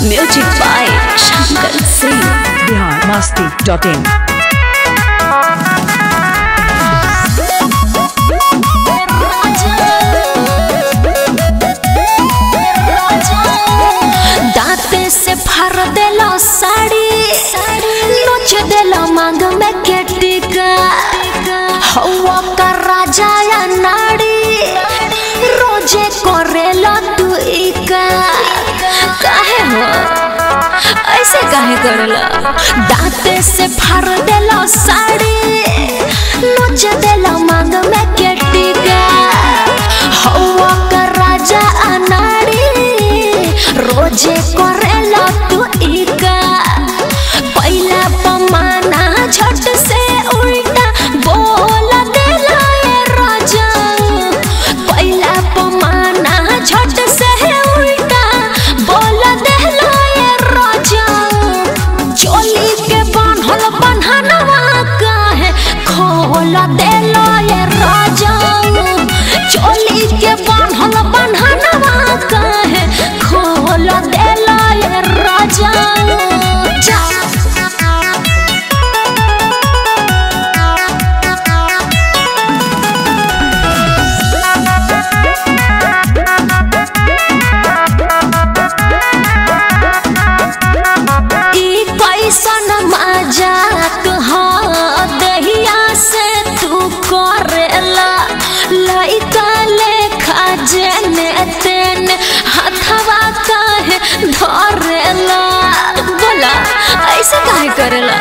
Music by Shankar Singh. biharmasti.in. दांते से फाड़ देलो साड़ी नोच देलो मांग में के टिका हवा का राजा या नाड़ी रोजे करेलो तू इका काहे हो ऐसे काहे करला दांते से फाड़ देलो साड़ी नोच देलो मांग में के टिका हवा का राजा अनाड़ी रोजे करेला तू इका पहला पमाना झट से उल्टा बोल देला ये राजा पहला पमाना झट से उल्टा बोल देला ये राजा चोली के बांधल बन्हनवा काहे खोल देला ये राजा चोली के बांधल बन्हनवा काहे खोल देला ये राजा कैसन मजाक हो दहिया से तू करेला लइका लेखा जेने तेने हथवा काहे धरेला बोला ऐसे काहे करेला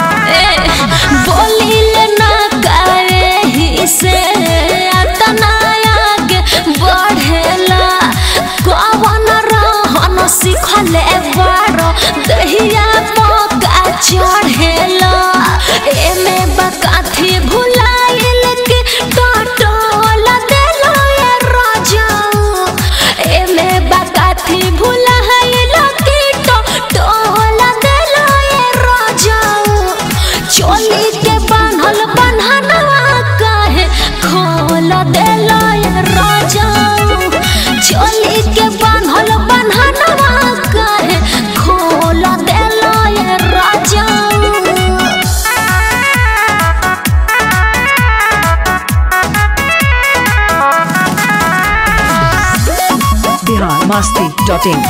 बोलिले ना करे ही से अतना आगे बढ़ेला कवन रहन सिखले बारो दहिया पका चढ़ेला एमे बकाथी भुलाइल के टटोल देला ये राजा एमे बकाथी भुलाइल के टटोल देला ये राजा चोली के बांधल बन्हनवा काहे खोल देला ये राजा चोली के बांधल बन्हनवा काहे खोल देला ये राजा biharmasti.in.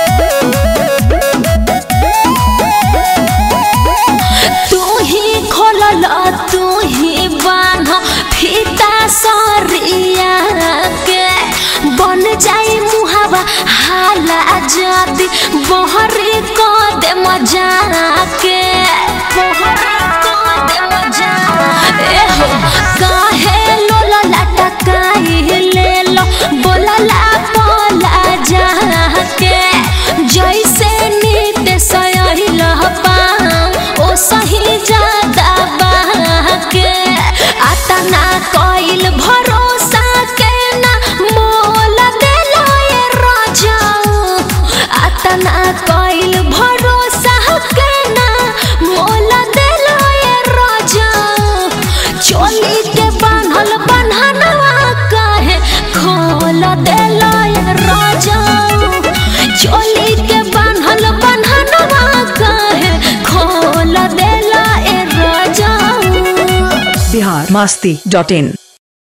तू ही खोलला तू ही बांध फीता सरिया के बन जाई मुहावा हाला जादी बहरी को दे मजा के बहरी को दे मजा हो काहे लोला लटकाई ले लो बोलला बोला जा के जैसे नीत सही लहपा ओ सही ज्यादा बाके आता ना कोइल भरोसा के ना मोल देला ये राजा आता ना कोइल भरोसा के ना मोल देला ये राजा चोली के बांधल बन्हनवा काहे खोल देला ये राजा चोली के बांधल बन्हनवा काहे खोल देला ए राजा biharmasti.in.